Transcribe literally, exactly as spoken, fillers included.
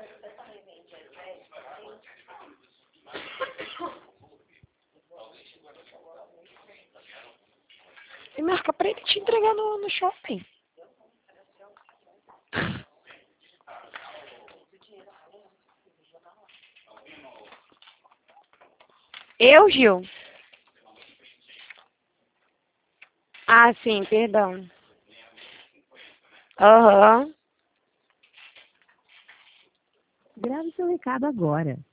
E marca pra ele te entregar no, no shopping. Eu, Gil? Ah, sim, perdão. Aham. Grave seu recado agora.